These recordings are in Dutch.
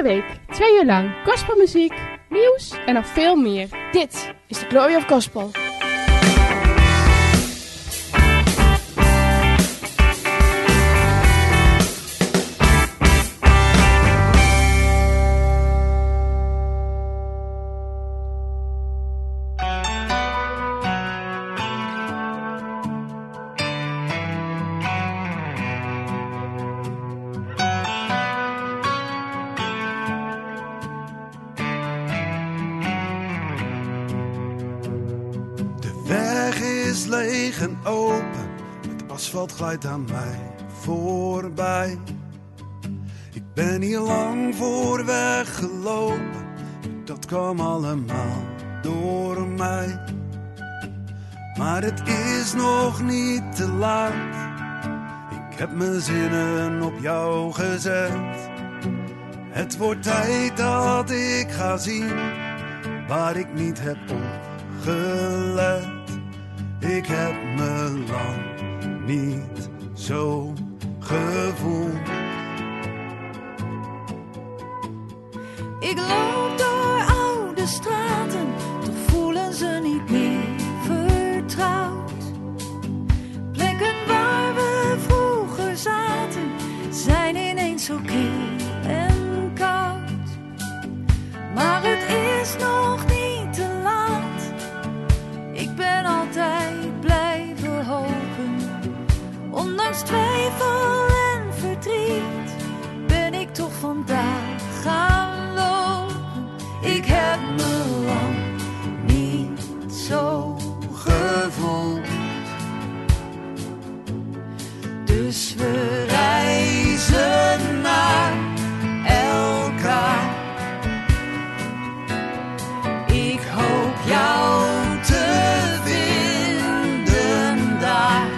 week 2 uur lang gospelmuziek, nieuws en nog veel meer. Dit is de Glory of Gospel. Leeg en open, het asfalt glijdt aan mij voorbij. Ik ben hier lang voor weggelopen, dat kwam allemaal door mij. Maar het is nog niet te laat, ik heb mijn zinnen op jou gezet. Het wordt tijd dat ik ga zien, waar ik niet heb opgelet. Ik heb me lang niet zo gevoeld. Ik loop door oude straten, toch voelen ze niet meer vertrouwd. Plekken waar we vroeger zaten, zijn ineens zo kil en koud. Maar het is nog niet te laat. Ik ben altijd blijven hopen. Ondanks twijfel en verdriet ben ik toch vandaag gaan lopen. Ik heb me lang niet zo gevoeld. Dus we reizen naar elkaar. Ik hoop jou te vinden daar.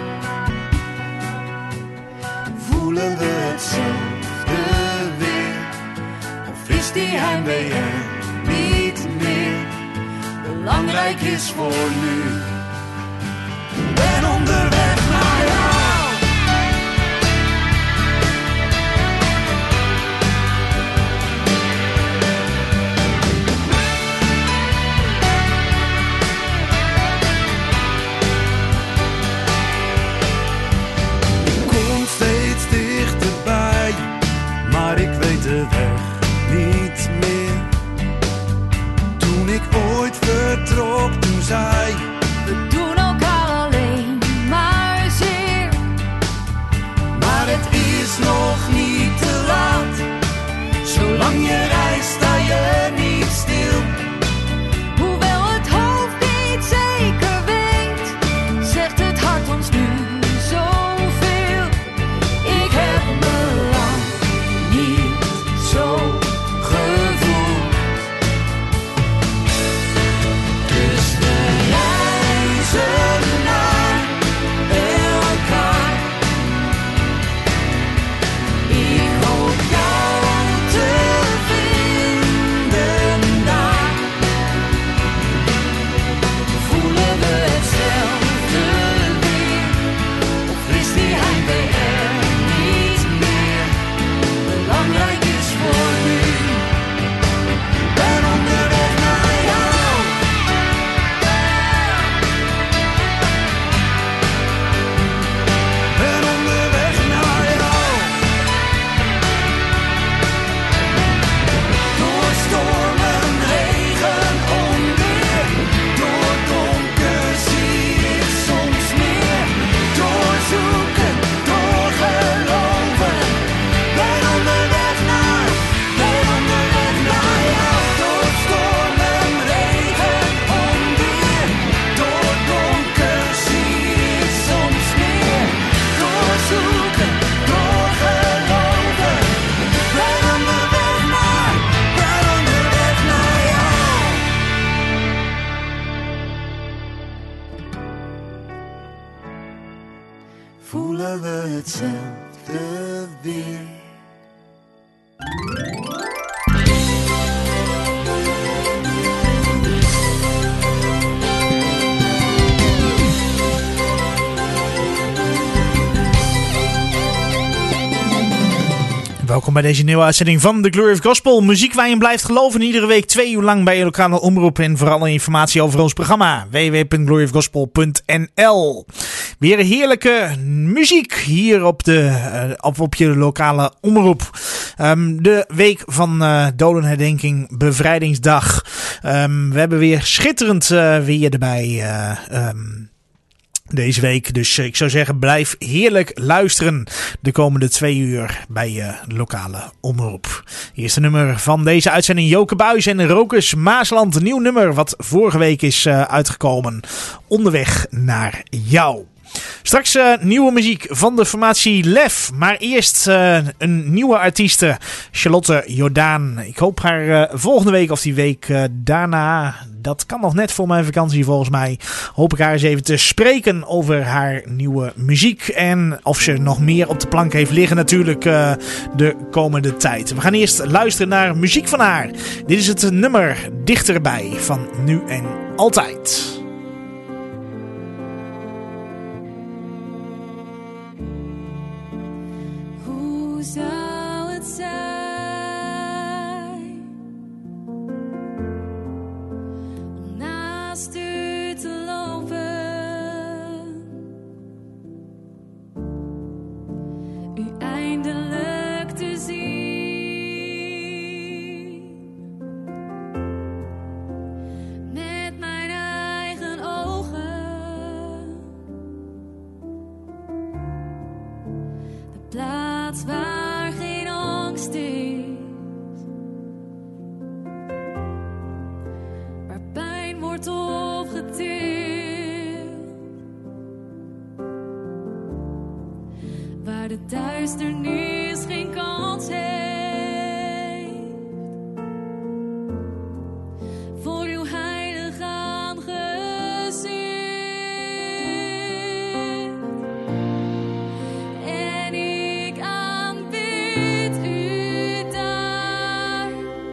Voelen we hetzelfde weer? Of is die heimwee er niet meer? Belangrijk is voor nu. Ben onderweg naar jou. Maar ik weet de weg niet meer. Toen ik ooit vertrok, toen zei we doen elkaar alleen maar zeer. Maar het is nog niet te laat. Zolang je reist sta je niet stil. Hoewel het hoofd niet zeker weet, zegt het hart ons nu zoveel. Ik heb me lang niet zo gevoeld. Dus we reizen naar elkaar. Ik hoop jou te vinden daar. Voelen we hetzelfde weer? Of is die heimwee er niet meer? Belangrijk is voor nu. Ben onderweg naar jou. ben onderweg naar jou. Door stormen, regen, onweer. Door donker zie ik soms meer. Door zoeken, door geloven. Ben onderweg naar jou. Door stormen, regen, onweer. Door donker zie ik soms meer. Door zoeken, door geloven. Ben onderweg naar jou. Voelen we hetzelfde weer? Welkom bij deze nieuwe uitzending van The Glory of Gospel. Muziek waar je in blijft geloven. Iedere week 2 uur lang bij je lokale omroep. En voor alle informatie over ons programma. www.gloryofgospel.nl. Weer heerlijke muziek hier op je lokale omroep. De week van dodenherdenking, bevrijdingsdag. We hebben weer schitterend weer erbij deze week. Dus ik zou zeggen, blijf heerlijk luisteren de komende 2 uur bij je lokale omroep. Eerste nummer van deze uitzending, Joke Buijs en Rokus Maasland. Een nieuw nummer wat vorige week is uitgekomen. Onderweg naar jou. Straks nieuwe muziek van de formatie Lef. Maar eerst een nieuwe artieste, Charlotte Jordaan. Ik hoop haar volgende week of die week daarna, dat kan nog net voor mijn vakantie volgens mij, hoop ik haar eens even te spreken over haar nieuwe muziek. En of ze nog meer op de plank heeft liggen natuurlijk de komende tijd. We gaan eerst luisteren naar muziek van haar. Dit is het nummer Dichterbij van Nu en Altijd. Hoe zou het zijn om naast u te lopen, u eindelijk te zien, met mijn eigen ogen, de plaats waar geen angst is, waar pijn wordt opgetild, waar de duisternis geen kans heeft voor uw heilig aangezicht. En ik aanbid u daar,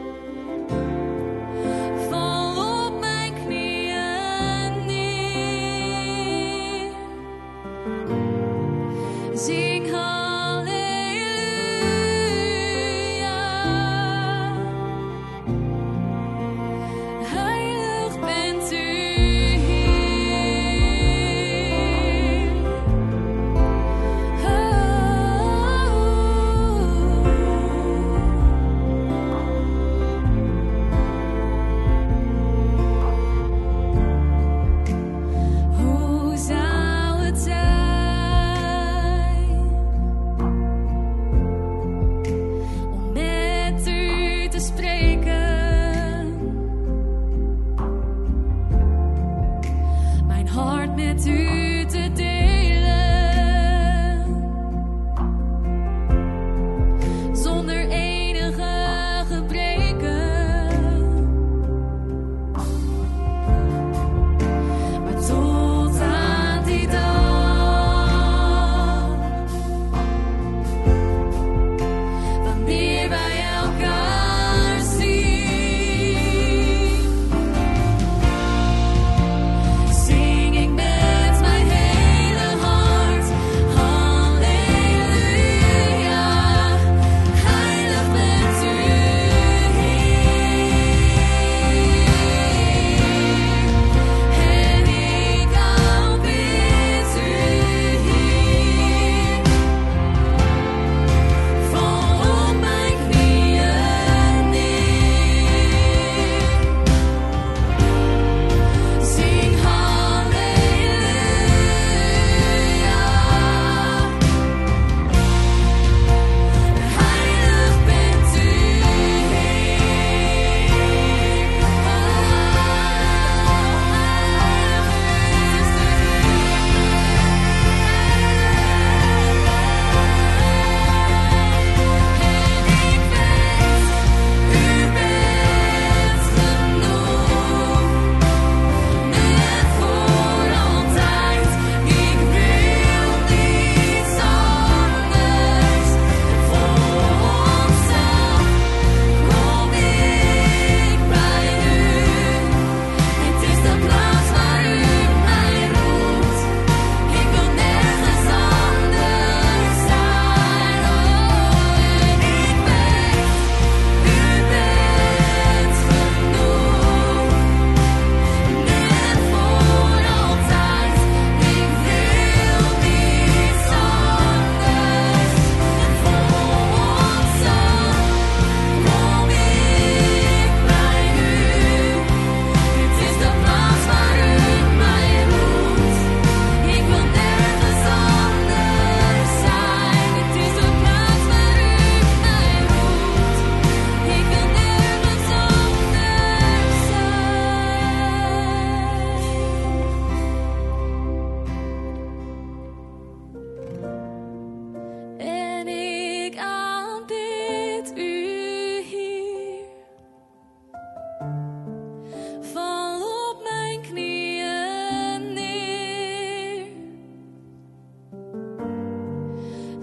val op mijn knieën neer, zing halleluja.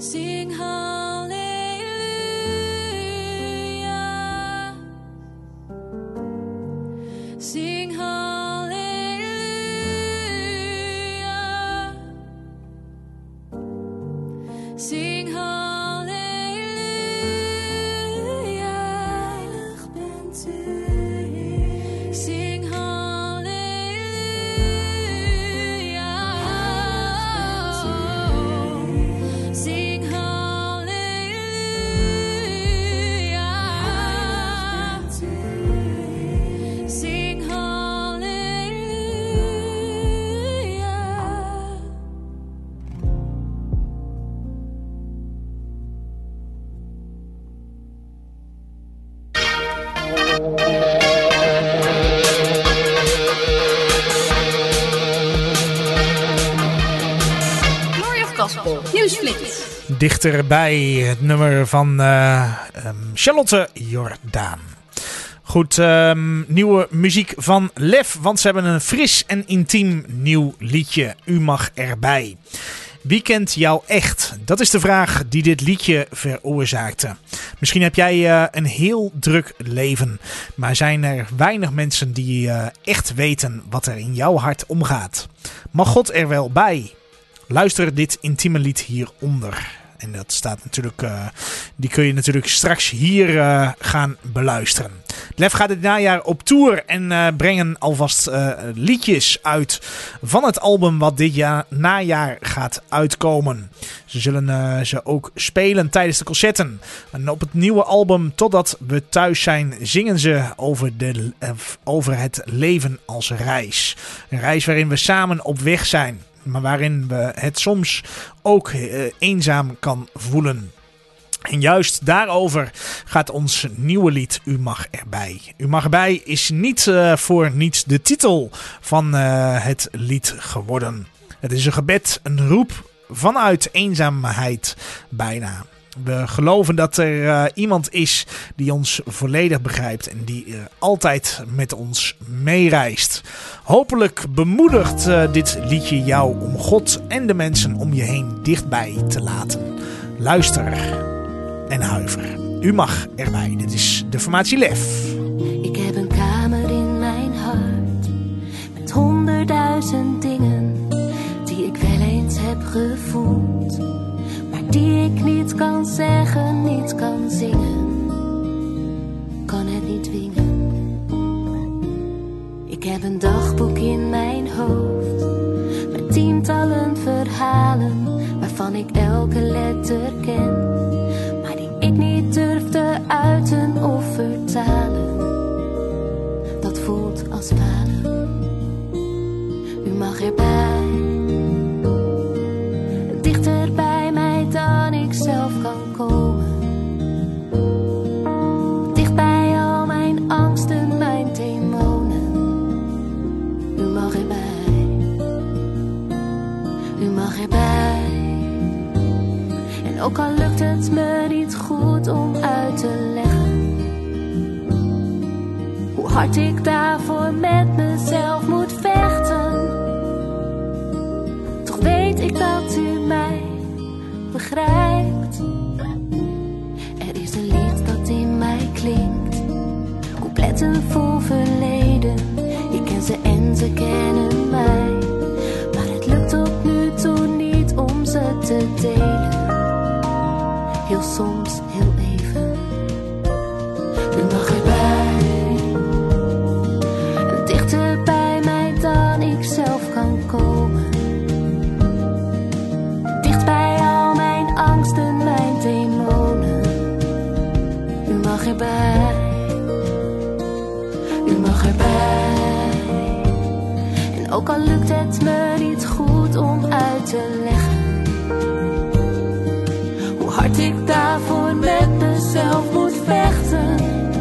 Zing halleluja. Zing halleluja. Zing halleluja. Heilig bent u. Zing halleluja. Zing halleluja. Zing halleluja. Glory of Gospel. Nieuwsflits. Dichterbij het nummer van Charlotte Jordaan. Goed, nieuwe muziek van Lef, want ze hebben een fris en intiem nieuw liedje. U mag erbij. Wie kent jou echt? Dat is de vraag die dit liedje veroorzaakte. Misschien heb jij een heel druk leven, maar zijn er weinig mensen die echt weten wat er in jouw hart omgaat. Mag God er wel bij? Luister dit intieme lied hieronder. En dat staat natuurlijk, die kun je natuurlijk straks hier gaan beluisteren. Lef gaat dit najaar op tour en brengen alvast liedjes uit van het album wat dit najaar gaat uitkomen. Ze zullen ze ook spelen tijdens de concerten. En op het nieuwe album Totdat we thuis zijn zingen ze over het leven als reis. Een reis waarin we samen op weg zijn. Maar waarin we het soms ook eenzaam kan voelen. En juist daarover gaat ons nieuwe lied U mag erbij. U mag erbij is niet voor niets de titel van het lied geworden. Het is een gebed, een roep vanuit eenzaamheid bijna. We geloven dat er iemand is die ons volledig begrijpt en die altijd met ons meereist. Hopelijk bemoedigt dit liedje jou om God en de mensen om je heen dichtbij te laten. Luister en huiver. U mag erbij. Dit is de formatie Lef. Ik heb een kamer in mijn hart met 100.000 dingen die ik wel eens heb gevoeld, maar die ik niet kan zeggen, niet kan zingen, kan het niet dwingen. Ik heb een dagboek in mijn hoofd met tientallen verhalen waarvan ik elke letter ken, maar die ik niet durf te uiten of vertalen. Dat voelt als falen. U mag erbij, dichter bij mij dan ik zelf kan komen. Dicht bij al mijn angsten, mijn demonen. U mag erbij, u mag erbij. En ook al lukt het me niet goed om uit te leggen hoe hard ik daarvoor met mezelf moet vechten, toch weet ik dat u mij begrijpt. Er is een lied dat in mij klinkt, coupletten vol verleden. Ik ken ze en ze kennen mij, maar het lukt tot nu toe niet om ze te delen. Heel soms, heel even. U mag erbij, dichter bij mij dan ik zelf kan komen. Dicht bij al mijn angsten, mijn demonen. U mag erbij, u mag erbij. En ook al lukt het me niet goed om uit te leggen hoe hard ik daarvoor met mezelf moet vechten,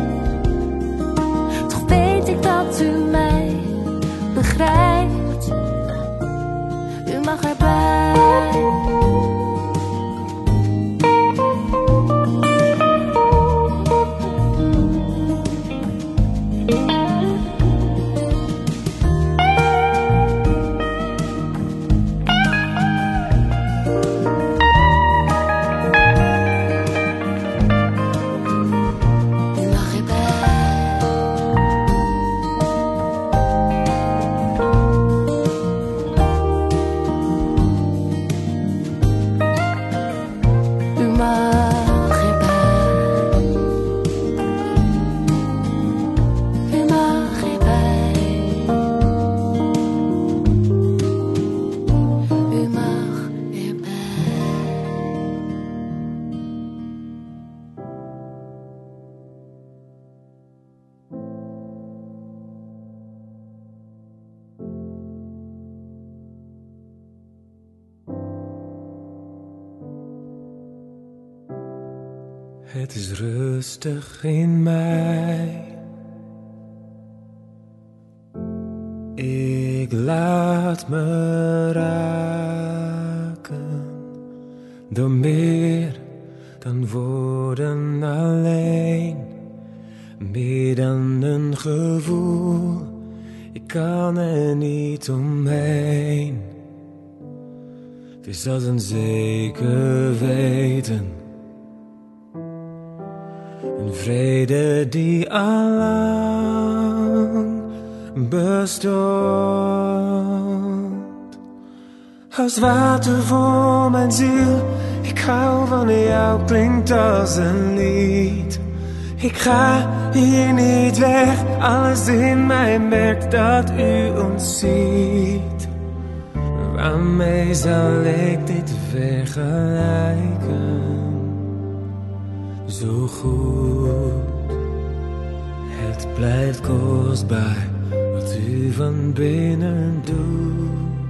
toch weet ik dat u mij begrijpt. U mag erbij. Het is rustig in mij. Ik laat me raken door meer dan woorden alleen. Meer dan een gevoel, ik kan er niet omheen. Het is als een zeker weten, een vrede die allang bestond. Als water voor mijn ziel, ik hou van jou, klinkt als een lied. Ik ga hier niet weg, alles in mij merkt dat u ons ziet. Waarmee zal ik dit vergelijken? Zo goed, het blijft kostbaar wat u van binnen doet.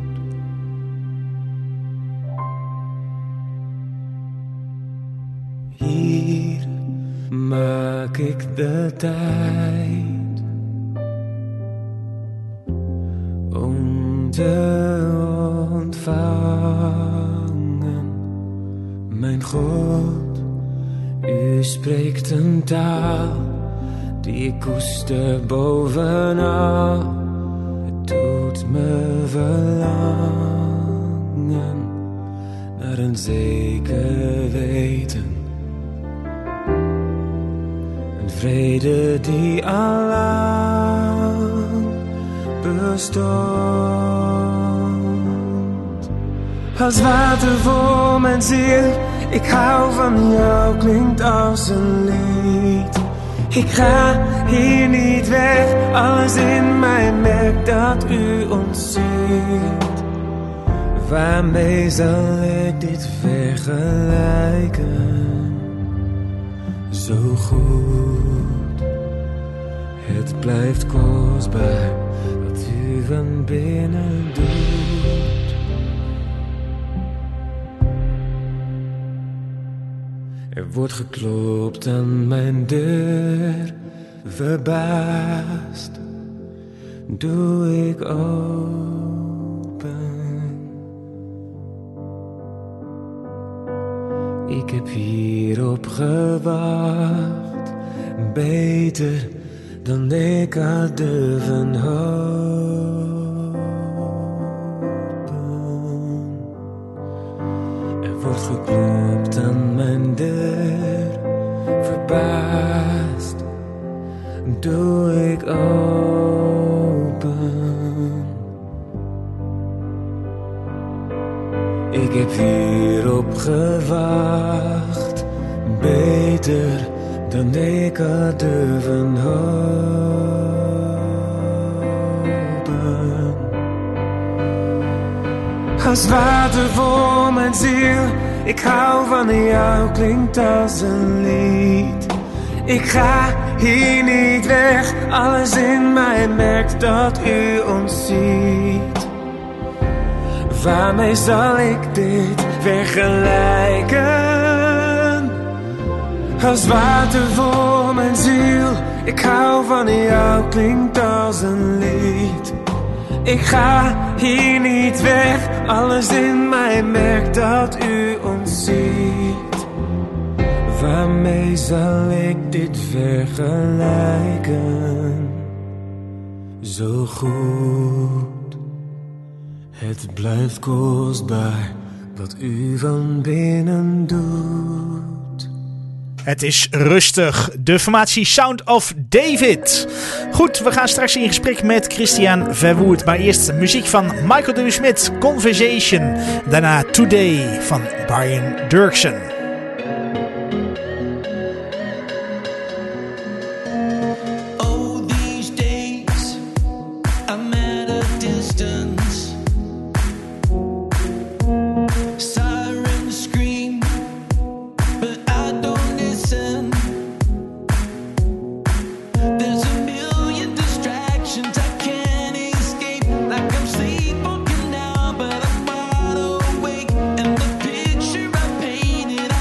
Hier maak ik de tijd om te ontvangen. Mijn God, u spreekt een taal die ik koester bovenal. Het doet me verlangen naar een zeker weten. Een vrede die allang bestond. Als water voor mijn ziel, ik hou van jou, klinkt als een lied. Ik ga hier niet weg, alles in mij merkt dat u ons ziet. Waarmee zal ik dit vergelijken? Zo goed, het blijft kostbaar wat u van binnen doet. Er wordt geklopt aan mijn deur, verbaasd doe ik open. Ik heb hierop gewacht, beter dan ik had durven hopen. Er wordt geklopt aan mijn deur, verbaasd doe ik open. Ik heb hierop gewacht, beter dan ik had durven hopen. Als water voor mijn ziel, ik hou van jou, klinkt als een lied. Ik ga hier niet weg, alles in mij merkt dat u ons ziet. Waarmee zal ik dit vergelijken? Als water voor mijn ziel, ik hou van jou, klinkt als een lied. Ik ga hier niet weg, alles in mij merkt dat u ons ziet. Waarmee zal ik dit vergelijken? Zo goed, het blijft kostbaar wat u van binnen doet. Het is rustig. De formatie Sound of David. Goed, we gaan straks in gesprek met Christian Verwoerd. Maar eerst muziek van Michael W. Smith, Conversation. Daarna Today van Brian Dirksen. Painted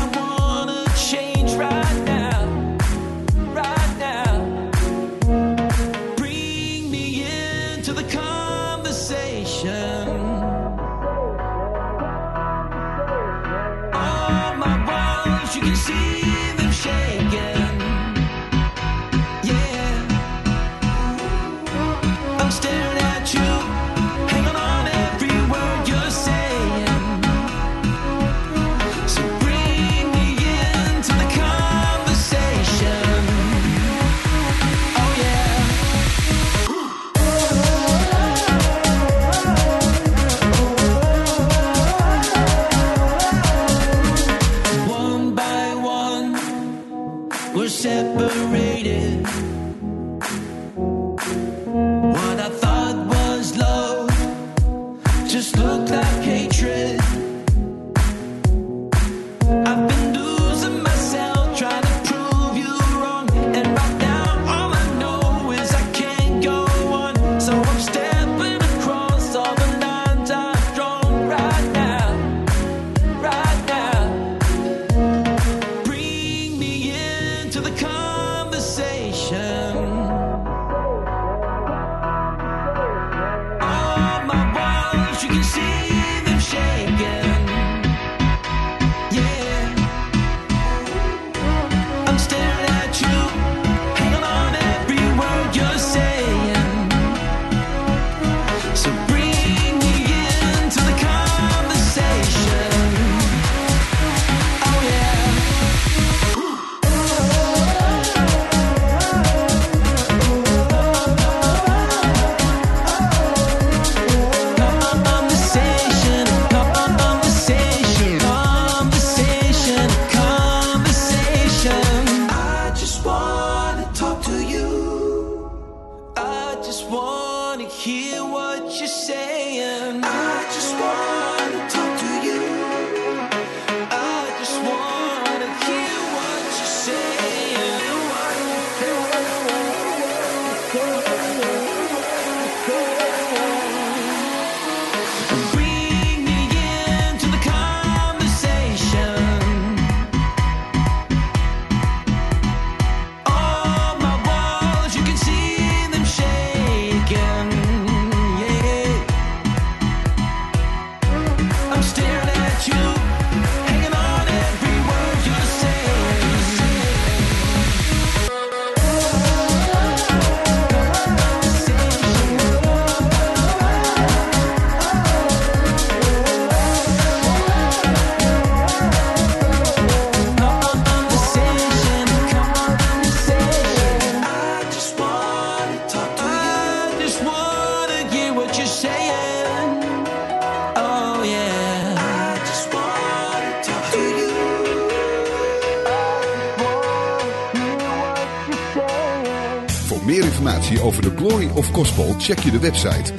meer informatie over de Glory of Gospel check je de website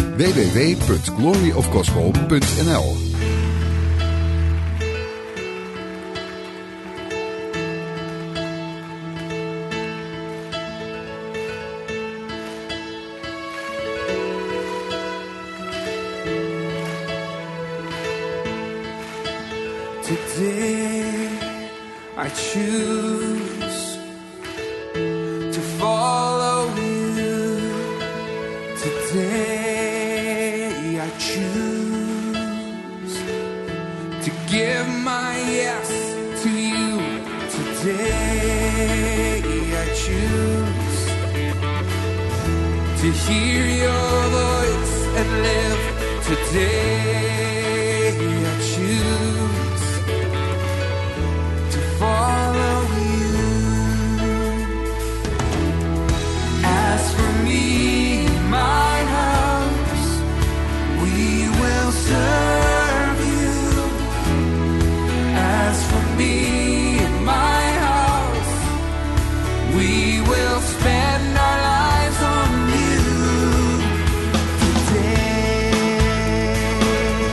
www.gloryofgospel.nl. Today I choose to follow you. Today I choose to give my yes to you. Today I choose to hear your voice and live. Today I choose follow you. As for me, my house, we will serve you. As for me, my house, we will spend our lives on you. Today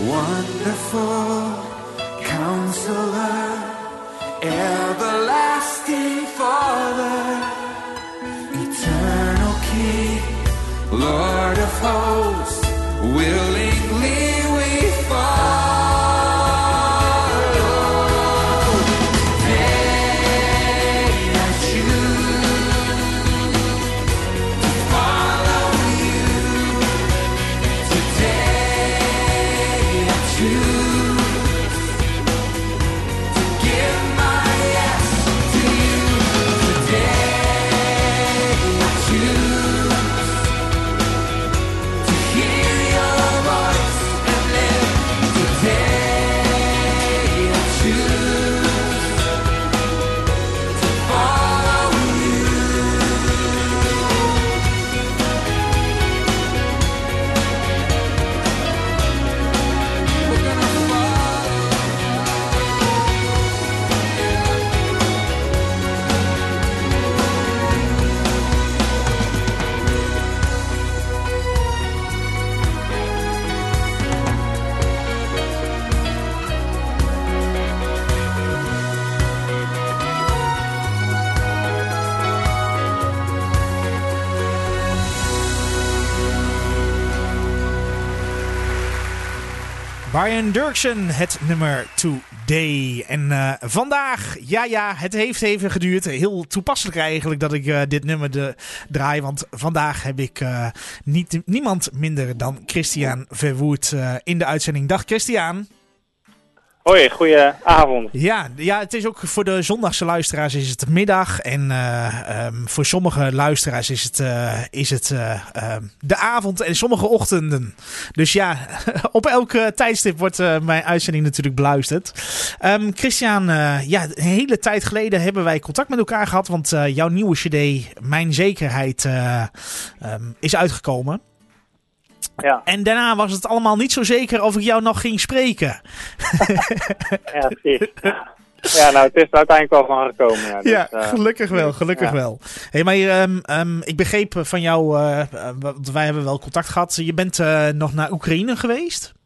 Wonderful Counselor, Everlasting Father, Eternal King, Lord of Hosts, willingly we follow. Brian Dirksen, het nummer Today. En vandaag, het heeft even geduurd. Heel toepasselijk eigenlijk dat ik dit nummer draai. Want vandaag heb ik niemand minder dan Christian Verwoerd in de uitzending. Dag Christian. Hoi, goedenavond. Ja, het is ook voor de zondagse luisteraars is het middag. En voor sommige luisteraars is het de avond en sommige ochtenden. Dus ja, op elk tijdstip wordt mijn uitzending natuurlijk beluisterd. Christian, een hele tijd geleden hebben wij contact met elkaar gehad. Want jouw nieuwe cd, Mijn Zekerheid, is uitgekomen. Ja. En daarna was het allemaal niet zo zeker of ik jou nog ging spreken. Ja, precies. Ja, nou, het is er uiteindelijk wel van gekomen. Ja, dus, ja, gelukkig wel. Hey, maar ik begreep van jou, want wij hebben wel contact gehad. Je bent nog naar Oekraïne geweest?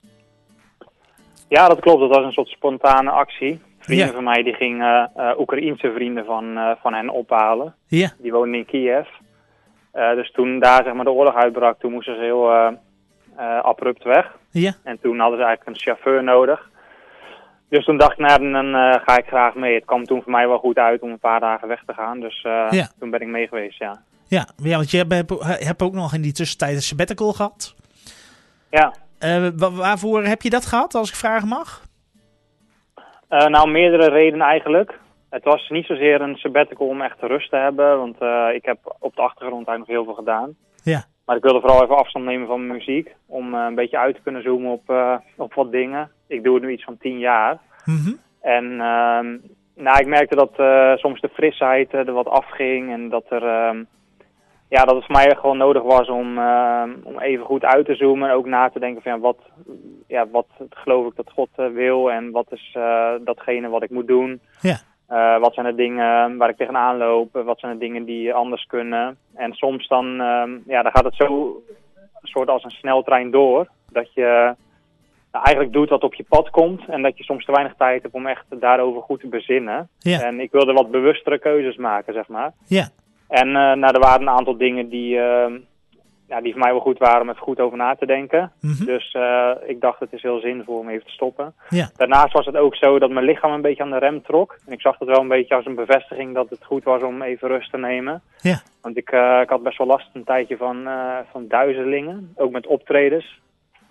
Ja, dat klopt. Dat was een soort spontane actie. Vrienden van mij die gingen Oekraïense vrienden van hen ophalen. Ja. Die woonden in Kiev. Dus toen daar zeg maar de oorlog uitbrak, toen moesten ze heel abrupt weg. Ja. En toen hadden ze eigenlijk een chauffeur nodig. Dus toen dacht ik, nou, dan ga ik graag mee. Het kwam toen voor mij wel goed uit om een paar dagen weg te gaan. Dus toen ben ik mee geweest, ja. Ja, want je hebt ook nog in die tussentijd een sabbatical gehad. Ja. Waarvoor heb je dat gehad, als ik vragen mag? Nou, meerdere redenen eigenlijk. Het was niet zozeer een sabbatical om echt rust te hebben. Want ik heb op de achtergrond eigenlijk nog heel veel gedaan. Ja. Maar ik wilde vooral even afstand nemen van mijn muziek. Om een beetje uit te kunnen zoomen op wat dingen. Ik doe het nu iets van 10 jaar. Mm-hmm. En ik merkte dat soms de frisheid er wat afging. En dat dat het voor mij gewoon nodig was om even goed uit te zoomen. En ook na te denken van wat geloof ik dat God wil. En wat is datgene wat ik moet doen. Ja. Wat zijn de dingen waar ik tegenaan loop? Wat zijn de dingen die anders kunnen? En soms dan gaat het zo soort als een sneltrein door. Dat je eigenlijk doet wat op je pad komt. En dat je soms te weinig tijd hebt om echt daarover goed te bezinnen. Ja. En ik wilde wat bewustere keuzes maken, zeg maar. Ja. En er waren een aantal dingen die voor mij wel goed waren om even goed over na te denken. Mm-hmm. Dus ik dacht, het is heel zinvol om even te stoppen. Ja. Daarnaast was het ook zo dat mijn lichaam een beetje aan de rem trok. En ik zag het wel een beetje als een bevestiging dat het goed was om even rust te nemen. Ja. Want ik had best wel last een tijdje van duizelingen, ook met optredens.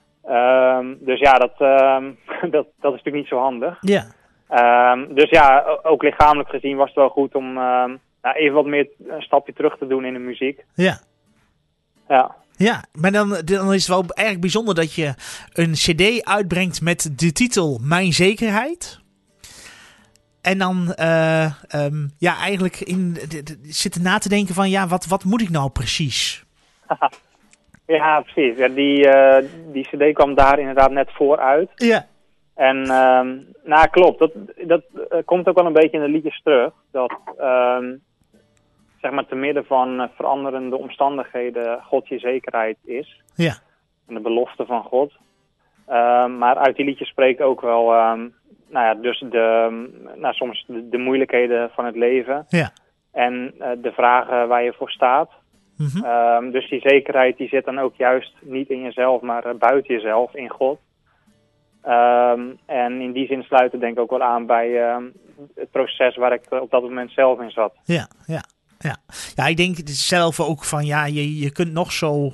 Dus ja, dat is natuurlijk niet zo handig. Ja. Dus ja, ook lichamelijk gezien was het wel goed om even wat meer een stapje terug te doen in de muziek. Ja. Ja. Ja, maar dan is het wel erg bijzonder dat je een cd uitbrengt met de titel Mijn Zekerheid. En dan eigenlijk zitten na te denken van wat moet ik nou precies? Ja, precies. Ja, die cd kwam daar inderdaad net voor uit. Ja. En klopt. Dat komt ook wel een beetje in de liedjes terug. Dat zeg maar te midden van veranderende omstandigheden God je zekerheid is. Ja. En de belofte van God. Maar uit die liedjes spreekt ook wel, dus soms de moeilijkheden van het leven. Ja. En de vragen waar je voor staat. Mhm. Dus die zekerheid die zit dan ook juist niet in jezelf, maar buiten jezelf, in God. En in die zin sluit het denk ik ook wel aan bij het proces waar ik op dat moment zelf in zat. Ja. Ja, ik denk zelf ook van, je kunt nog zo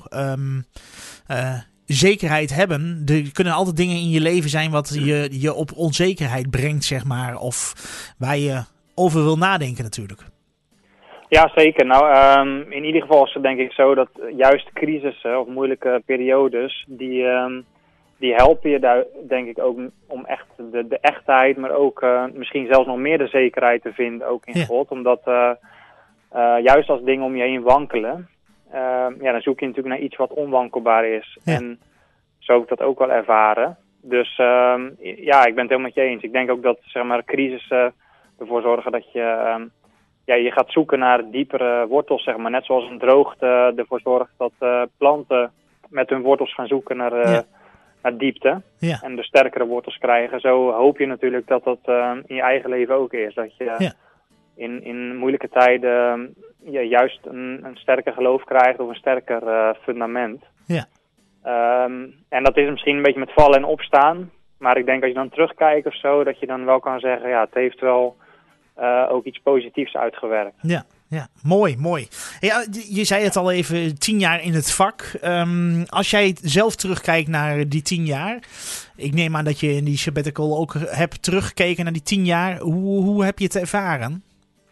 zekerheid hebben. Er kunnen altijd dingen in je leven zijn wat je op onzekerheid brengt, zeg maar. Of waar je over wil nadenken natuurlijk. Ja, zeker. Nou, in ieder geval is het denk ik zo dat juist crisissen of moeilijke periodes, die helpen je daar denk ik ook om echt de echtheid, maar ook misschien zelfs nog meer de zekerheid te vinden, ook in God. Omdat juist als dingen om je heen wankelen, dan zoek je natuurlijk naar iets wat onwankelbaar is. Ja. En zo heb ik dat ook wel ervaren. Dus ik ben het helemaal met je eens. Ik denk ook dat zeg maar crisissen ervoor zorgen dat je je gaat zoeken naar diepere wortels, zeg maar. Net zoals een droogte ervoor zorgt dat planten met hun wortels gaan zoeken naar diepte. Ja. En de sterkere wortels krijgen. Zo hoop je natuurlijk dat dat in je eigen leven ook is. Dat je in moeilijke tijden juist een sterker geloof krijgt of een sterker fundament. Ja. En dat is misschien een beetje met vallen en opstaan. Maar ik denk als je dan terugkijkt of zo, dat je dan wel kan zeggen, het heeft wel ook iets positiefs uitgewerkt. Ja, mooi. Ja, je zei het al even, 10 jaar in het vak. Als jij zelf terugkijkt naar die 10 jaar. Ik neem aan dat je in die sabbatical ook hebt teruggekeken naar die 10 jaar. Hoe heb je het ervaren?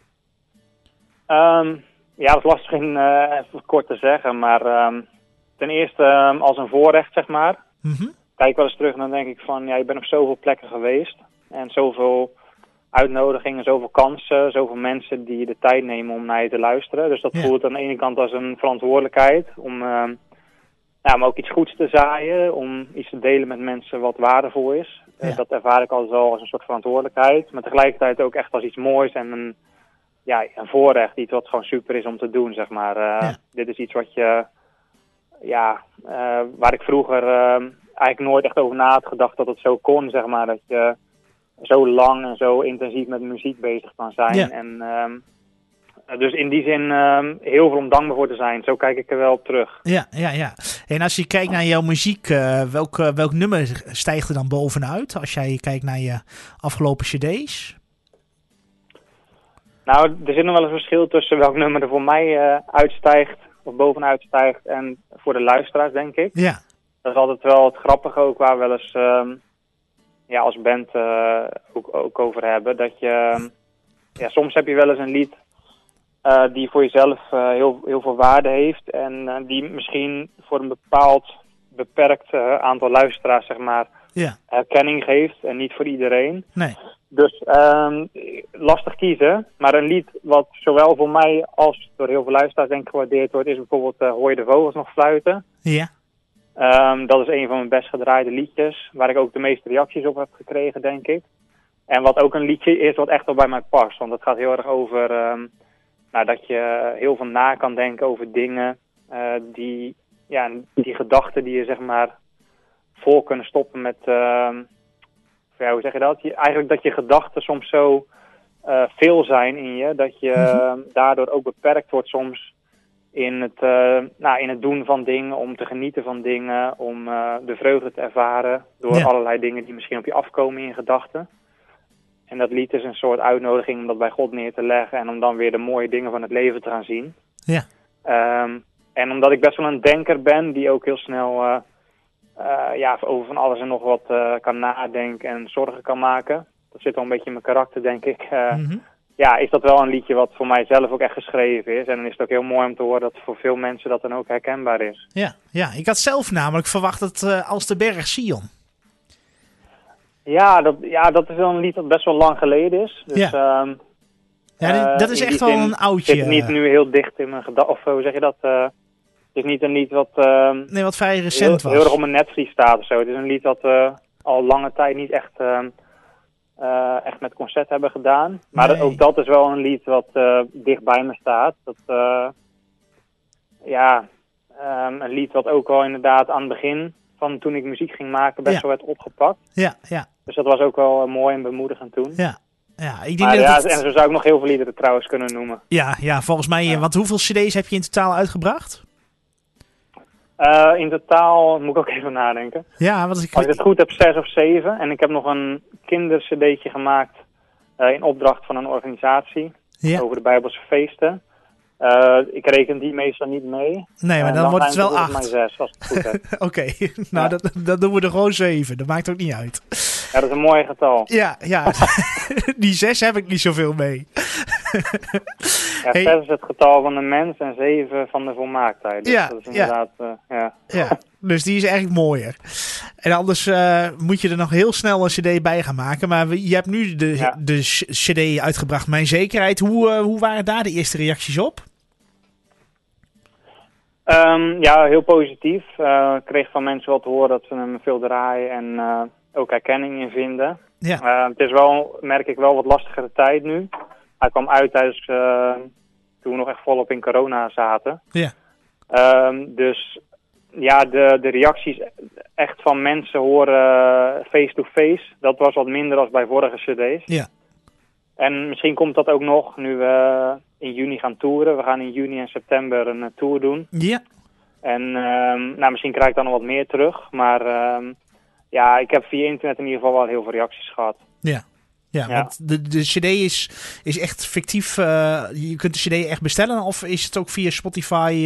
Dat is lastig even kort te zeggen. Maar ten eerste als een voorrecht, zeg maar. Mm-hmm. Kijk wel eens terug en dan denk ik van, je bent op zoveel plekken geweest. En zoveel uitnodigingen, zoveel kansen, zoveel mensen die de tijd nemen om naar je te luisteren. Dus dat voelt aan de ene kant als een verantwoordelijkheid om ook iets goeds te zaaien, om iets te delen met mensen wat waardevol is. Dat ervaar ik altijd wel als een soort verantwoordelijkheid, maar tegelijkertijd ook echt als iets moois en een voorrecht, iets wat gewoon super is om te doen, zeg maar. Dit is iets wat je, waar ik vroeger eigenlijk nooit echt over na had gedacht dat het zo kon, zeg maar, dat je zo lang en zo intensief met muziek bezig kan zijn. Ja. En dus in die zin heel veel om dankbaar voor te zijn. Zo kijk ik er wel op terug. Ja. En als je kijkt naar jouw muziek, welk nummer stijgt er dan bovenuit? Als jij kijkt naar je afgelopen cd's? Nou, er zit nog wel een verschil tussen welk nummer er voor mij uitstijgt of bovenuit stijgt en voor de luisteraars, denk ik. Ja. Dat is altijd wel het grappige ook, waar we wel eens als band ook over hebben. Dat je, soms heb je wel eens een lied die voor jezelf heel veel waarde heeft. En die misschien voor een bepaald beperkt aantal luisteraars, zeg maar, herkenning geeft. En niet voor iedereen. Nee. Dus lastig kiezen. Maar een lied wat zowel voor mij als door heel veel luisteraars denk ik gewaardeerd wordt, is bijvoorbeeld Hoor je de vogels nog fluiten? Ja. Dat is een van mijn best gedraaide liedjes, waar ik ook de meeste reacties op heb gekregen, denk ik. En wat ook een liedje is wat echt wel bij mij past. Want het gaat heel erg over dat je heel veel na kan denken over dingen. Die gedachten die je zeg maar vol kunnen stoppen met, hoe zeg je dat? Eigenlijk dat je gedachten soms zo veel zijn in je, dat je daardoor ook beperkt wordt soms in het doen van dingen, om te genieten van dingen, om de vreugde te ervaren door allerlei dingen die misschien op je afkomen in gedachten. En dat lied is een soort uitnodiging om dat bij God neer te leggen en om dan weer de mooie dingen van het leven te gaan zien. Ja. En omdat ik best wel een denker ben, die ook heel snel over van alles en nog wat kan nadenken en zorgen kan maken. Dat zit wel een beetje in mijn karakter, denk ik. Is dat wel een liedje wat voor mij zelf ook echt geschreven is. En dan is het ook heel mooi om te horen dat voor veel mensen dat dan ook herkenbaar is. Ja, ik had zelf namelijk verwacht dat als de berg Sion. Dat is wel een lied dat best wel lang geleden is. Dus, dat is echt wel een oudje. Het zit niet nu heel dicht in mijn gedachten. Of hoe zeg je dat? Het is niet een lied wat wat vrij recent was. Heel erg op mijn netvlies staat of zo. Het is een lied dat al lange tijd niet echt met concert hebben gedaan. Maar ook dat is wel een lied wat dicht bij me staat. Een lied wat ook wel inderdaad aan het begin van toen ik muziek ging maken best wel werd opgepakt. Ja, ja. Dus dat was ook wel mooi en bemoedigend toen. Ja. Ja, ik denk Maar dat ja, het... en zo zou ik nog heel veel liederen trouwens kunnen noemen. Ja, volgens mij... Want hoeveel cd's heb je in totaal uitgebracht? In totaal moet ik ook even nadenken. Ja, als ik het goed heb, 6 of 7. En ik heb nog een kindercd'tje gemaakt in opdracht van een organisatie over de Bijbelse feesten. Ik reken die meestal niet mee. Nee, maar dan wordt het wel 8. Mij 6, als ik het goed heb. Oké, nou dat doen we er gewoon 7. Dat maakt ook niet uit. Ja, dat is een mooi getal. Ja. Die 6 heb ik niet zoveel mee. Ja, 6 is het getal van de mens en 7 van de volmaaktheid. Dus dat is inderdaad, ja, dus die is eigenlijk mooier. En anders moet je er nog heel snel een cd bij gaan maken. Maar je hebt nu de cd uitgebracht, Mijn Zekerheid. Hoe waren daar de eerste reacties op? Ja, heel positief. Ik kreeg van mensen wel te horen dat ze hem veel draaien en ook herkenning in vinden. Ja. Het is wel, merk ik wel, wat lastigere tijd nu. Hij kwam uit tijdens toen we nog echt volop in corona zaten. Ja. Dus ja, de reacties echt van mensen horen face-to-face, dat was wat minder als bij vorige cd's. Ja. En misschien komt dat ook nog nu we in juni gaan toeren. We gaan in juni en september een tour doen. Ja. En misschien krijg ik dan nog wat meer terug. Maar ja, ik heb via internet in ieder geval wel heel veel reacties gehad. Ja. Ja, want de cd is echt fictief. Je kunt de cd echt bestellen of is het ook via Spotify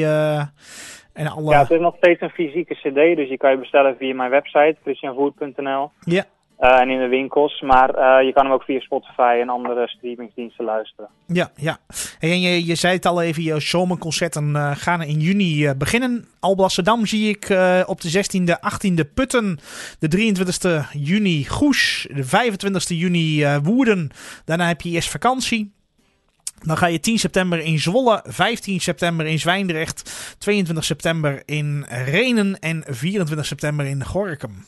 en alle... Ja, het is nog steeds een fysieke cd, dus je kan je bestellen via mijn website, christianvoert.nl. Ja. En in de winkels, maar je kan hem ook via Spotify en andere streamingsdiensten luisteren. Ja. En je zei het al even, je zomerconcerten gaan in juni beginnen. Alblasserdam zie ik op de 16e, 18e Putten, de 23e juni Goes, de 25e juni Woerden. Daarna heb je eerst vakantie. Dan ga je 10 september in Zwolle, 15 september in Zwijndrecht, 22 september in Rhenen en 24 september in Gorinchem.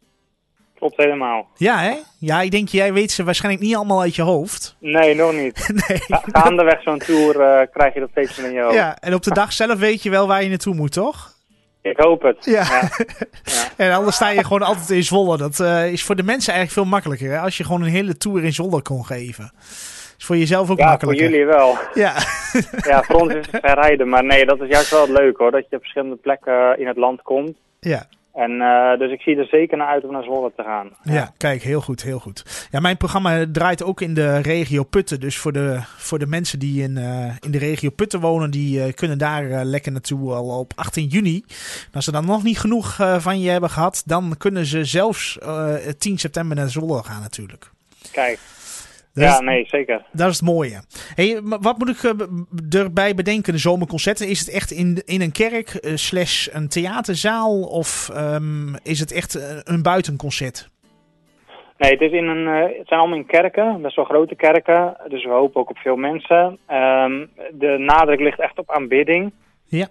Klopt helemaal. Ja, hè? Ja, ik denk, jij weet ze waarschijnlijk niet allemaal uit je hoofd. Nee, nog niet. Nee. Gaandeweg zo'n tour krijg je dat steeds meer in je hoofd. Ja, en op de dag zelf weet je wel waar je naartoe moet, toch? Ik hoop het. Ja. En anders sta je gewoon altijd in Zwolle. Dat is voor de mensen eigenlijk veel makkelijker, hè? Als je gewoon een hele tour in Zwolle kon geven. Is voor jezelf ook makkelijker. Ja, voor jullie wel. Ja. Ja, voor ons is het ver rijden. Maar nee, dat is juist wel het leuke, hoor. Dat je op verschillende plekken in het land komt. Ja. En dus ik zie er zeker naar uit om naar Zwolle te gaan. Ja, kijk, heel goed, heel goed. Ja, mijn programma draait ook in de regio Putten. Dus voor de mensen die in de regio Putten wonen, die kunnen daar lekker naartoe al op 18 juni. En als ze dan nog niet genoeg van je hebben gehad, dan kunnen ze zelfs 10 september naar Zwolle gaan natuurlijk. Kijk. Nee, zeker. Dat is het mooie. Hey, wat moet ik erbij bedenken, de zomerconcerten? Is het echt in een kerk / een theaterzaal of is het echt een buitenconcert? Nee, het zijn allemaal in kerken, best wel grote kerken. Dus we hopen ook op veel mensen. De nadruk ligt echt op aanbidding. Ja.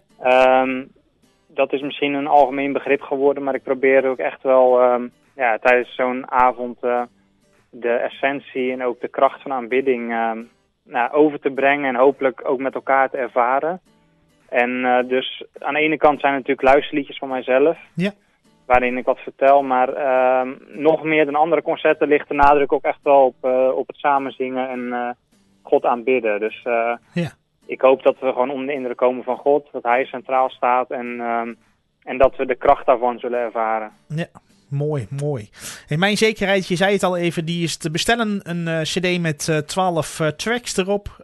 Dat is misschien een algemeen begrip geworden, maar ik probeer ook echt wel tijdens zo'n avond de essentie en ook de kracht van aanbidding over te brengen en hopelijk ook met elkaar te ervaren. En dus aan de ene kant zijn het natuurlijk luisterliedjes van mijzelf, waarin ik wat vertel, maar nog meer dan andere concerten ligt de nadruk ook echt wel op het samenzingen en God aanbidden. Dus ik hoop dat we gewoon onder de indruk komen van God, dat Hij centraal staat en dat we de kracht daarvan zullen ervaren. Ja. Mooi. En Mijn Zekerheid, je zei het al even, die is te bestellen. Een cd met 12 tracks erop.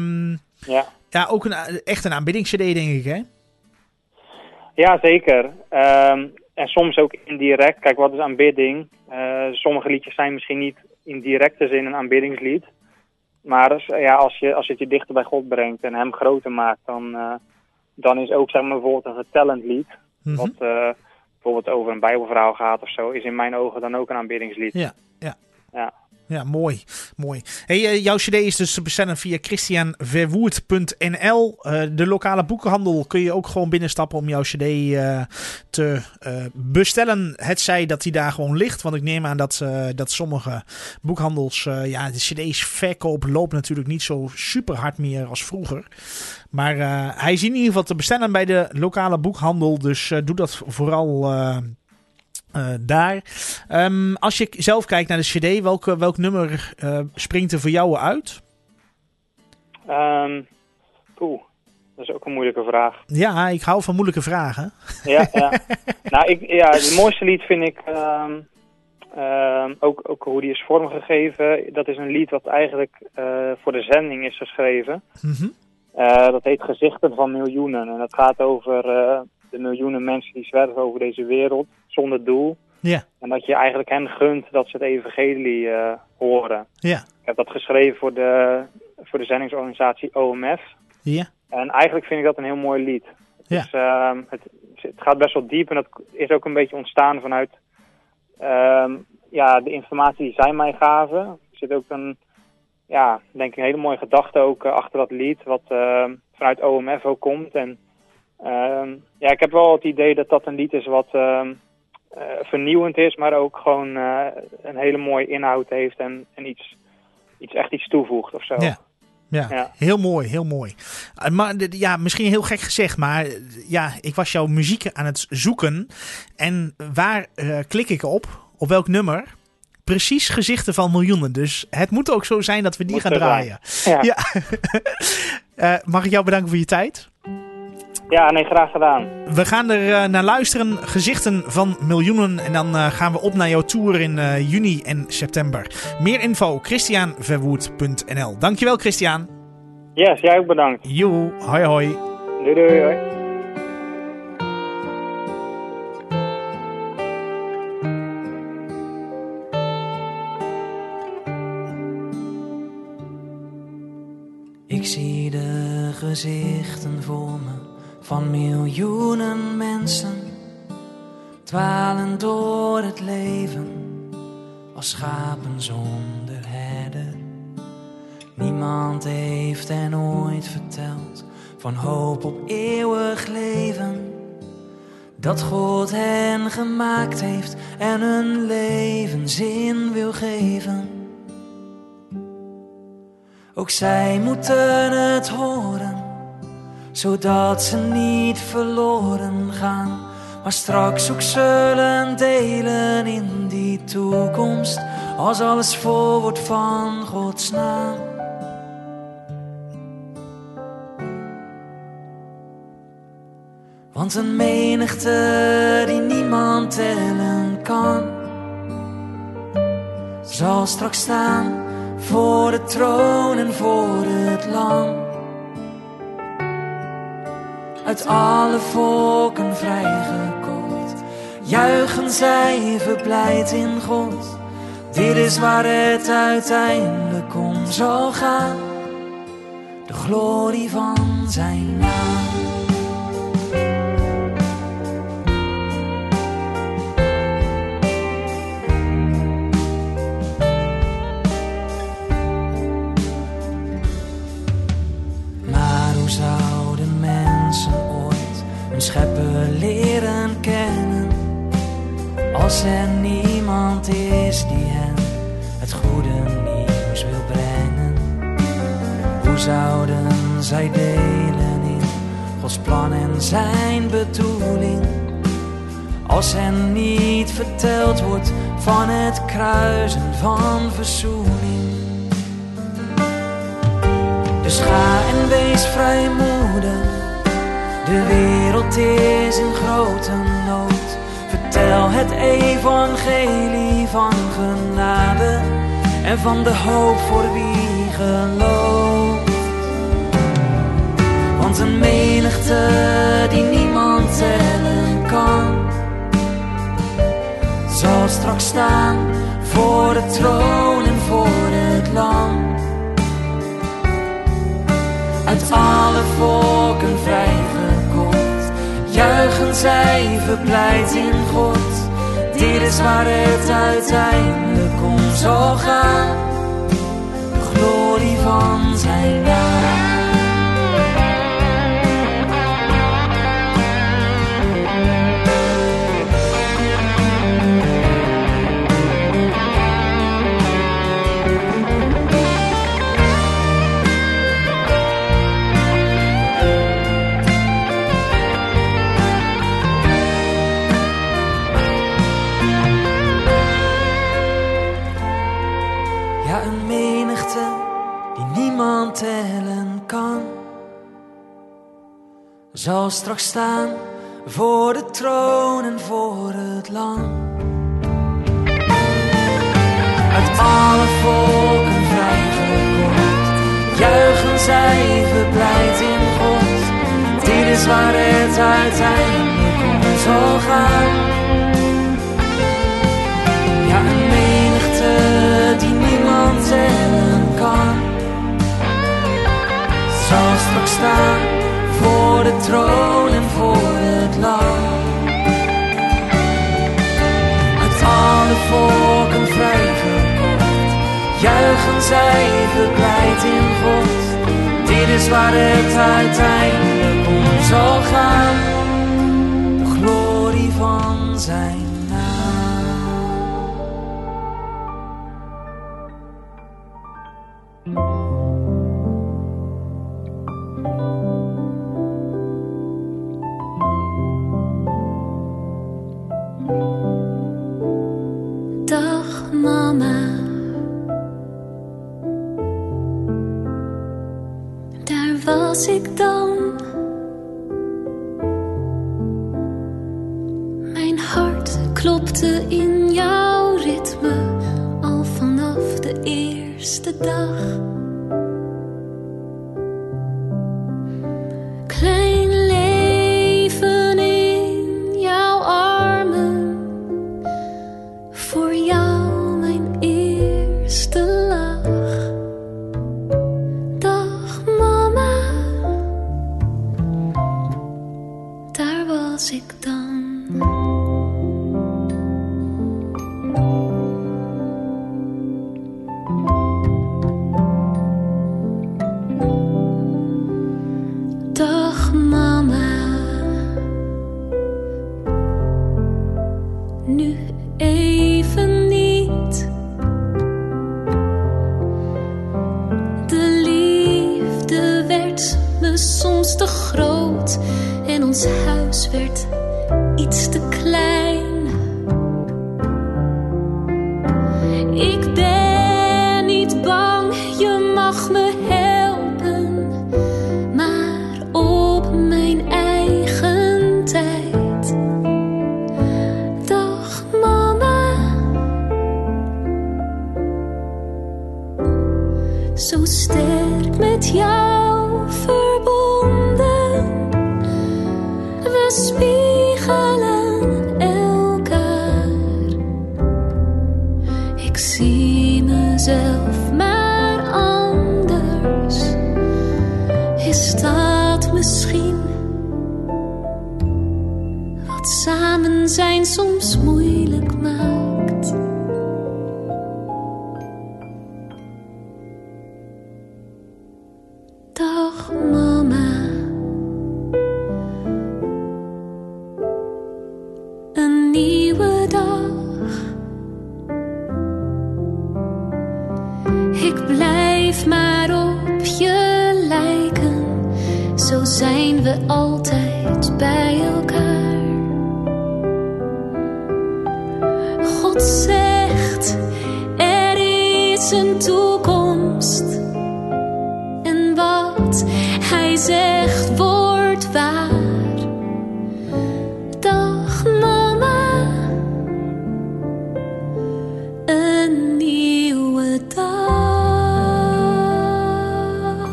Ja, ook echt een aanbiddings-cd, denk ik, hè? Ja, zeker. En soms ook indirect. Kijk, wat is aanbidding? Sommige liedjes zijn misschien niet in directe zin een aanbiddingslied. Maar als het je dichter bij God brengt en hem groter maakt, dan is ook, zeg maar, bijvoorbeeld een vertellend lied. Wat bijvoorbeeld over een bijbelverhaal gaat of zo, is in mijn ogen dan ook een aanbiddingslied. Ja, mooi. Hey, jouw cd is dus te bestellen via christianverwoerd.nl. De lokale boekenhandel kun je ook gewoon binnenstappen om jouw cd te bestellen. Hetzij dat die daar gewoon ligt, want ik neem aan dat sommige boekhandels, de cd's verkoop loopt natuurlijk niet zo super hard meer als vroeger. Maar hij is in ieder geval te bestellen bij de lokale boekhandel, dus doe dat vooral daar. Als je zelf kijkt naar de cd, welk nummer springt er voor jou uit? Dat is ook een moeilijke vraag. Ja, ik hou van moeilijke vragen. Ja. Nou, het mooiste lied vind ik ook hoe die is vormgegeven. Dat is een lied wat eigenlijk voor de zending is geschreven. Mm-hmm. Dat heet Gezichten van Miljoenen. En dat gaat over de miljoenen mensen die zwerven over deze wereld zonder doel. Ja. En dat je eigenlijk hen gunt dat ze het evangelie horen. Ja. Ik heb dat geschreven voor de zendingsorganisatie OMF. Ja. En eigenlijk vind ik dat een heel mooi lied. Ja. Dus, het gaat best wel diep en dat is ook een beetje ontstaan vanuit de informatie die zij mij gaven. Er zit ook denk ik een hele mooie gedachte ook achter dat lied, wat vanuit OMF ook komt. En ik heb wel het idee dat dat een lied is wat vernieuwend is, maar ook gewoon een hele mooie inhoud heeft en iets toevoegt of zo. Ja, heel mooi, heel mooi. Maar misschien heel gek gezegd, maar ik was jouw muziek aan het zoeken. En waar klik ik op? Op welk nummer? Precies Gezichten van Miljoenen. Dus het moet ook zo zijn dat we die gaan draaien. Ja. Mag ik jou bedanken voor je tijd? Ja, nee, graag gedaan. We gaan er naar luisteren. Gezichten van Miljoenen. En dan gaan we op naar jouw tour in juni en september. Meer info, christianverwoerd.nl. Dankjewel, Christian. Yes, jij ook bedankt. Joe, hoi hoi. Doei hoi. Ik zie de gezichten voor me van miljoenen mensen, dwalen door het leven als schapen zonder herder. Niemand heeft hen ooit verteld van hoop op eeuwig leven, dat God hen gemaakt heeft en hun leven zin wil geven. Ook zij moeten het horen, zodat ze niet verloren gaan, maar straks ook zullen delen in die toekomst, als alles vol wordt van Gods naam. Want een menigte die niemand tellen kan, zal straks staan voor de troon en voor het lam. Uit alle volken vrijgekocht, juichen zij verblijd in God. Dit is waar het uiteindelijk om zal gaan, de glorie van zijn naam. Zouden mensen ooit hun schepper leren kennen, als er niemand is die hen het goede nieuws wil brengen? Hoe zouden zij delen in Gods plan en zijn bedoeling, als hen niet verteld wordt van het kruisen van verzoening? Dus ga en wees vrijmoedig, de wereld is in grote nood. Vertel het evangelie van genade en van de hoop voor wie gelooft. Want een menigte die niemand tellen kan, zal straks staan voor de troon en voor het lam. Uit alle volken vrijgekocht, juichen zij verblijd in God. Dit is waar het uiteindelijk om zal gaan, de glorie van zijn naam. Ja, een menigte die niemand tellen kan, zal straks staan voor de troon en voor het lam. Uit alle volken vrijgekocht, juichen zij verblijd in God. Dit is waar het uiteindelijk om zal gaan. Ja, een menigte die niemand tellen kan, zal straks staan voor de troon en voor het lam. Uit alle volken vrijgekocht, juichen zij verblijd in God. Dit is waar het uiteindelijk om zal gaan, de glorie van zijn Dag mama, daar was ik dan. Mijn hart klopte in jouw ritme al vanaf de eerste dag. Klein leven in jouw armen, voor jou mijn eerste lach. Dag mama, daar was ik dan. Dag mama, nu even niet. De liefde werd me soms te groot en ons huis werd iets te klein. Ik ben niet bang, je mag me helpen, maar op mijn eigen tijd. Dag mama, zo sterk met jou verbonden, we spiegelen elkaar. Ik zie mezelf maar anders. Is dat misschien wat samen zijn soms moeilijk maakt? Dag mama, een nieuwe dag. Ik blijf maar op je lijken, zo zijn we altijd bij elkaar. God zegt, er is een toekomst. En wat hij zegt wordt waar. Dag mama, een nieuwe dag.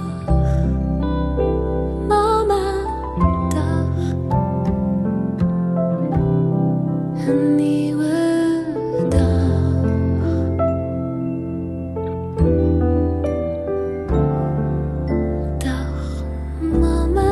Mama, dag. Een nieuwe dag. Dag mama.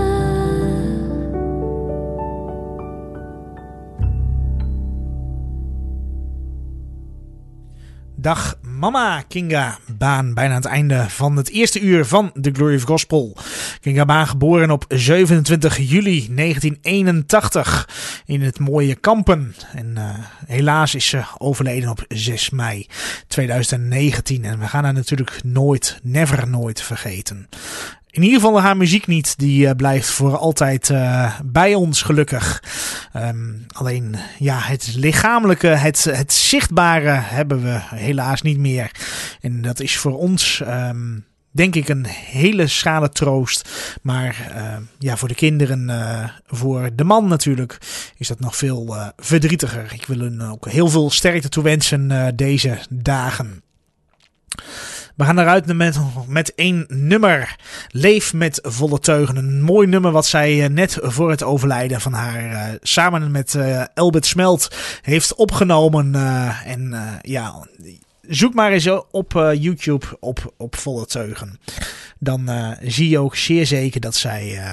Dag mama, Kinga Baan. Bijna aan het einde van het eerste uur van The Glory of Gospel. Kinga Baan, geboren op 27 juli 1981 in het mooie Kampen. En helaas is ze overleden op 6 mei 2019. En we gaan haar natuurlijk nooit vergeten. in ieder geval haar muziek niet. Die blijft voor altijd bij ons gelukkig. Alleen ja, het lichamelijke, het zichtbare hebben we helaas niet meer. En dat is voor ons denk ik een hele schrale troost. Maar ja, voor de kinderen, voor de man natuurlijk, is dat nog veel verdrietiger. Ik wil hun ook heel veel sterkte toewensen deze dagen. We gaan eruit met één nummer. Leef met volle teugen. Een mooi nummer wat zij net voor het overlijden van haar samen met Elbert Smelt heeft opgenomen. Ja, zoek maar eens op YouTube op volle teugen. Dan zie je ook zeer zeker dat zij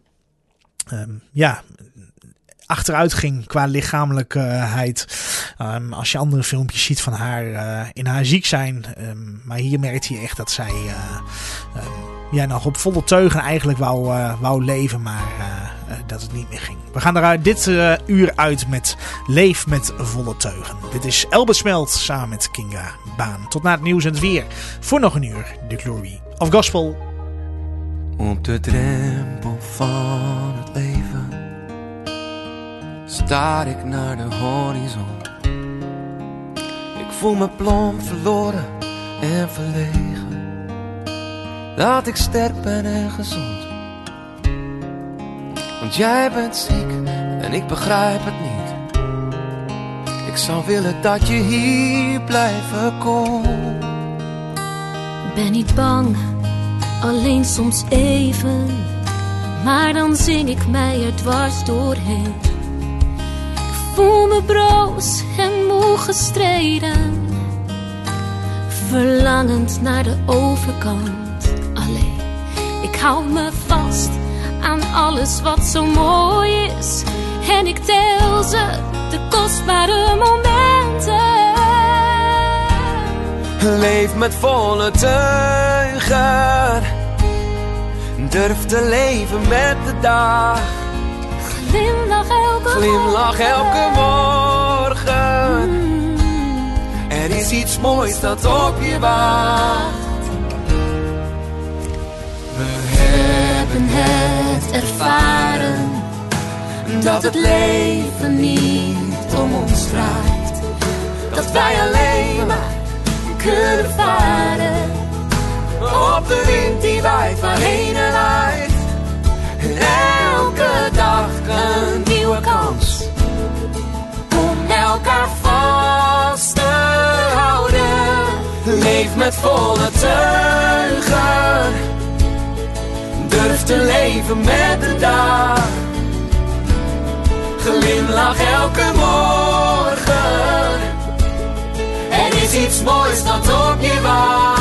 achteruit ging qua lichamelijkheid. Als je andere filmpjes ziet van haar in haar ziek zijn. Maar hier merkt je echt dat zij nog op volle teugen eigenlijk wou leven. Maar dat het niet meer ging. We gaan eruit dit uur uit met Leef met volle teugen. Dit is Elbert Smelt samen met Kinga Baan. Tot na het nieuws en het weer. Voor nog een uur The Glory of Gospel. Op de drempel van het leven staar ik naar de horizon. Ik voel me plomp, verloren en verlegen. Dat ik sterk ben en gezond. Want jij bent ziek en ik begrijp het niet. Ik zou willen dat je hier blijven kon. Ben niet bang, alleen soms even. Maar dan zing ik mij er dwars doorheen. Voel me broos en moe gestreden, verlangend naar de overkant. Alleen, ik hou me vast aan alles wat zo mooi is. En ik tel ze, de kostbare momenten. Leef met volle teugen, durf te leven met de dag. Glimlach elke morgen. Er is iets moois dat op je wacht. We hebben het ervaren, dat het leven niet om ons draait. Dat wij alleen maar kunnen varen op de wind die waait waarheen er waait. En elke dag een nieuwe kans om elkaar vast te houden. Leef met volle teugen, durf te leven met de dag. Glimlach elke morgen, er is iets moois dat op je wacht.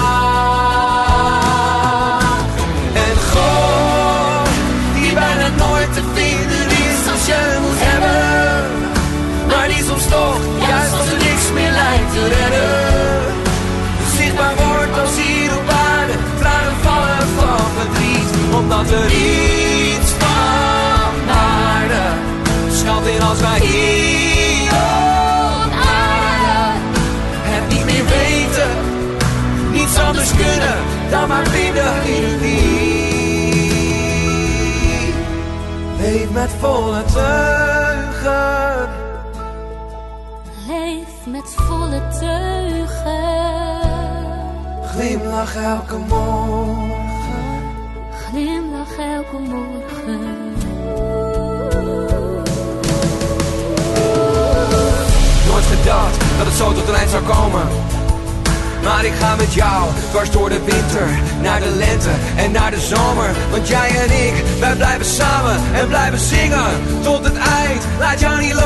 En God, die bijna nooit te vinden is als je moet hebben, maar die soms toch, juist als er niks meer lijkt te redden, zichtbaar wordt als hier op aarde. Tranen vallen van verdriet, omdat er iets van waarde schuilt in als wij hier op aarde het niet meer weten, niets anders kunnen dan maar binnen in wie. Leef met volle teugen, leef met volle teugen. Glimlach elke morgen, glimlach elke morgen. Nooit gedacht dat het zo tot een eind zou komen, maar ik ga met jou dwars door de winter, naar de lente en naar de zomer. Want jij en ik, wij blijven samen en blijven zingen tot het eind. Laat jou niet los.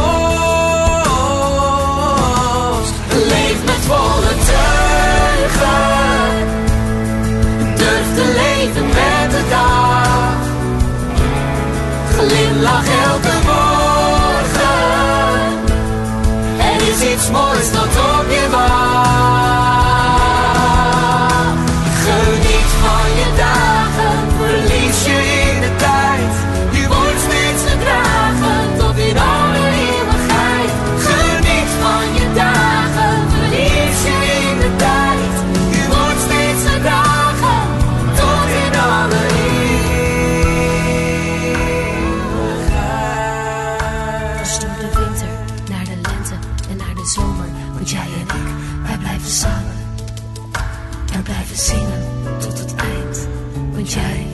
Leef met volle teugen, durf te leven met de dag. Glimlach elke morgen, er is iets moois dat op je wacht. Geniet van je dagen, verlies je in de tijd. Je wordt steeds gedragen tot in alle eeuwigheid. blijven zingen tot het eind, want jij